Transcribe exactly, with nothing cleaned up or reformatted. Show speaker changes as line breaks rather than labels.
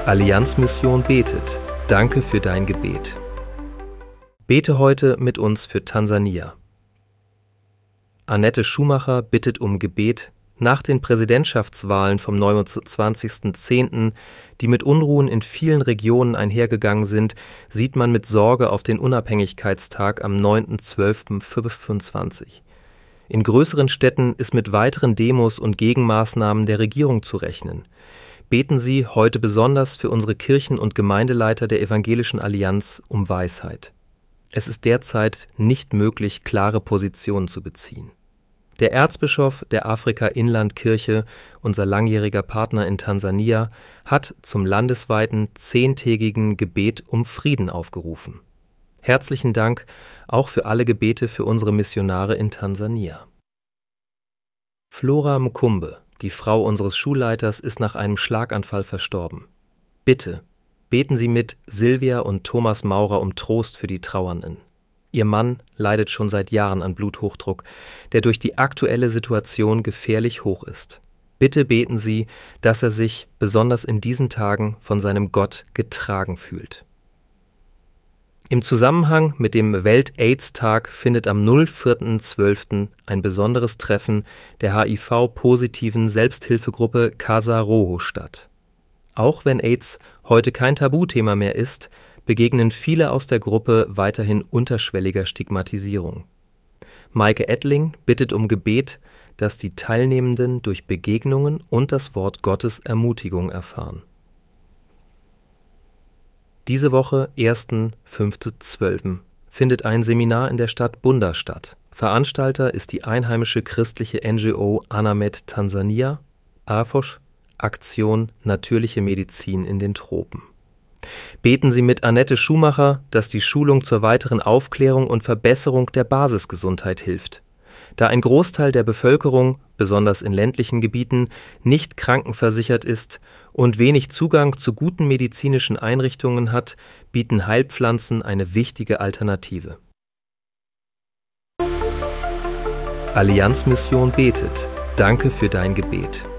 Allianz-Mission betet. Danke für dein Gebet. Bete heute mit uns für Tansania. Annette Schumacher bittet um Gebet nach den Präsidentschaftswahlen vom neunundzwanzigsten zehnten, die mit Unruhen in vielen Regionen einhergegangen sind, sieht man mit Sorge auf den Unabhängigkeitstag am neunten zwölften fünfundzwanzig. In größeren Städten ist mit weiteren Demos und Gegenmaßnahmen der Regierung zu rechnen. Beten Sie heute besonders für unsere Kirchen- und Gemeindeleiter der Evangelischen Allianz um Weisheit. Es ist derzeit nicht möglich, klare Positionen zu beziehen. Der Erzbischof der Afrika-Inland-Kirche, unser langjähriger Partner in Tansania, hat zum landesweiten zehntägigen Gebet um Frieden aufgerufen. Herzlichen Dank auch für alle Gebete für unsere Missionare in Tansania. Flora Mkumbe, die Frau unseres Schulleiters, ist nach einem Schlaganfall verstorben. Bitte, beten Sie mit Silvia und Thomas Maurer um Trost für die Trauernden. Ihr Mann leidet schon seit Jahren an Bluthochdruck, der durch die aktuelle Situation gefährlich hoch ist. Bitte beten Sie, dass er sich, besonders in diesen Tagen, von seinem Gott getragen fühlt. Im Zusammenhang mit dem Welt-Aids-Tag findet am vierten zwölften ein besonderes Treffen der H I V-positiven Selbsthilfegruppe Casa Rojo statt. Auch wenn AIDS heute kein Tabuthema mehr ist, begegnen viele aus der Gruppe weiterhin unterschwelliger Stigmatisierung. Maike Ettling bittet um Gebet, dass die Teilnehmenden durch Begegnungen und das Wort Gottes Ermutigung erfahren. Diese Woche, ersten fünften zwölften, findet ein Seminar in der Stadt Bunda statt. Veranstalter ist die einheimische christliche N G O Anamed Tansania, A F O S, Aktion Natürliche Medizin in den Tropen. Beten Sie mit Annette Schumacher, dass die Schulung zur weiteren Aufklärung und Verbesserung der Basisgesundheit hilft. Da ein Großteil der Bevölkerung, besonders in ländlichen Gebieten, nicht krankenversichert ist und wenig Zugang zu guten medizinischen Einrichtungen hat, bieten Heilpflanzen eine wichtige Alternative. Allianz-Mission betet. Danke für dein Gebet.